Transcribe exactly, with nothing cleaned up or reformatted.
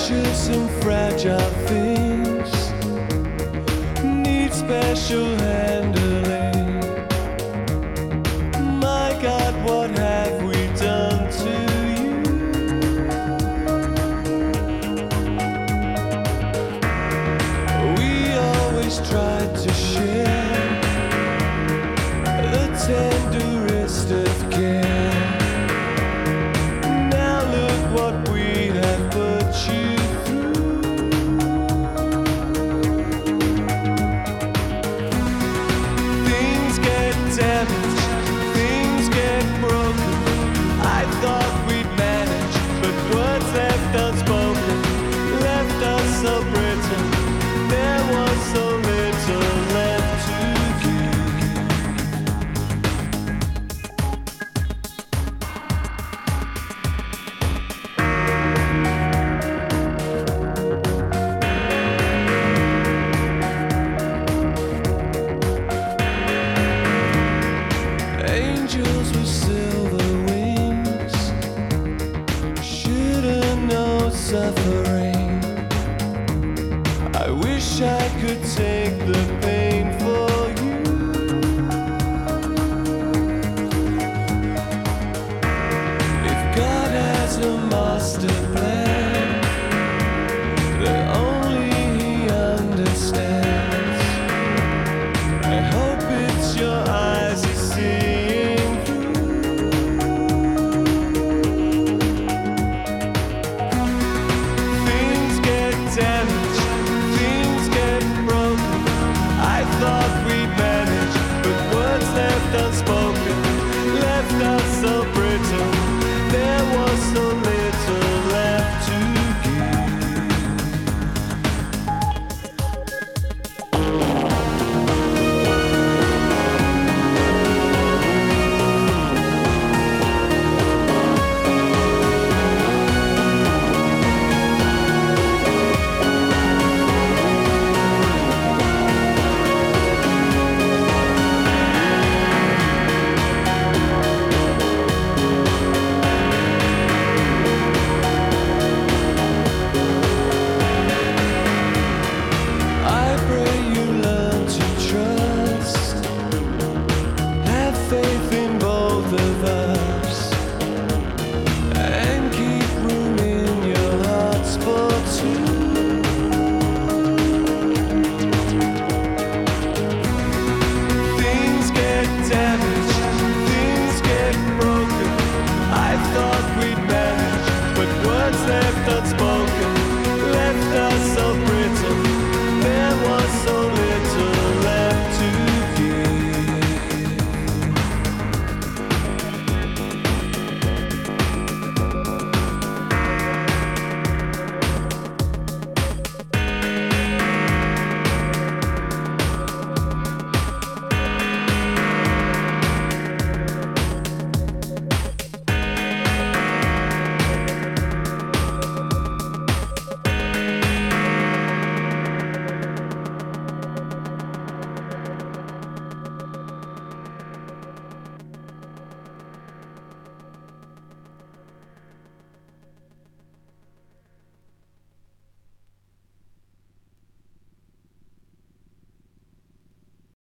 precious and fragile things need special handling. My God, what have we done to you? We always tried to share the tenderest of care. Now look what we have put you through. Things get damaged, things get broken. I thought we'd manage, but words left unspoken left us so brittle. There was so little left to give. Angels with silver wings shouldn't know suffering. I wish I could take the pain